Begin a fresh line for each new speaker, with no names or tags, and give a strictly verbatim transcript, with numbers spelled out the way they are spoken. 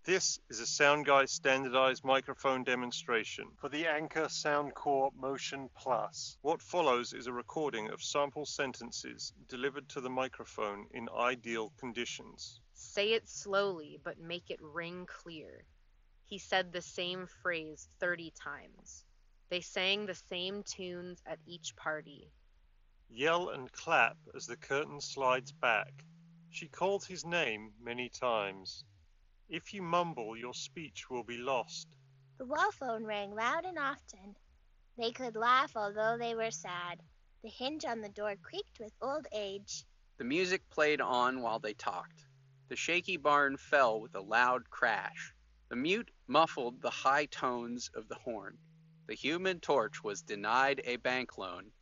This is a SoundGuy standardized microphone demonstration for the Anker Soundcore Motion Plus. What follows is a recording of sample sentences delivered to the microphone in ideal conditions.
Say it slowly, but make it ring clear. He said the same phrase thirty times. They sang the same tunes at each party.
Yell and clap as the curtain slides back. She called his name many times. If you mumble, your speech will be lost.
The wall phone rang loud and often. They could laugh although they were sad. The hinge on the door creaked with old age.
The music played on while they talked. The shaky barn fell with a loud crash. The mute muffled the high tones of the horn. The Human Torch was denied a bank loan